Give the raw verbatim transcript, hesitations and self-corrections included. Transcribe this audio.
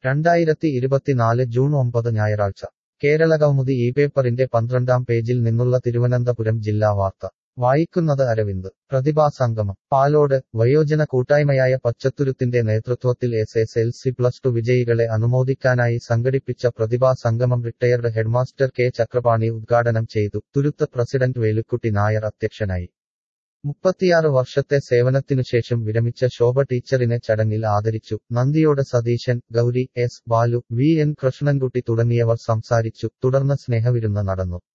രണ്ടായിരത്തി ഇരുപത്തിനാല് ജൂൺ ഒമ്പത് ഞായറാഴ്ച കേരളകൗമുദി ഈ പേപ്പറിന്റെ പന്ത്രണ്ടാം പേജിൽ നിന്നുള്ള തിരുവനന്തപുരം ജില്ലാ വാർത്ത വായിക്കുന്നത് അരവിന്ദ്. പ്രതിഭാസംഗമം പാലോട്. വയോജന കൂട്ടായ്മയായ പച്ചത്തുരുത്തിന്റെ നേതൃത്വത്തിൽ S S L C plus two വിജയികളെ അനുമോദിക്കാനായി സംഘടിപ്പിച്ച പ്രതിഭാസംഗമം റിട്ടയർഡ് ഹെഡ്മാസ്റ്റർ കെ ചക്രപാണി ഉദ്ഘാടനം ചെയ്തു. തുരുത്ത് പ്രസിഡന്റ് വേലുക്കുട്ടി നായർ അധ്യക്ഷനായി. മുപ്പത്തിയാറ് വർഷത്തെ സേവനത്തിനുശേഷം വിരമിച്ച ശോഭ ടീച്ചറിനെ ചടങ്ങിൽ ആദരിച്ചു. Nandiyode Satheesan, Gauri, S Balu, V N Krishnankutty തുടങ്ങിയവർ സംസാരിച്ചു. തുടർന്ന് സ്നേഹവിരുന്ന് നടന്നു.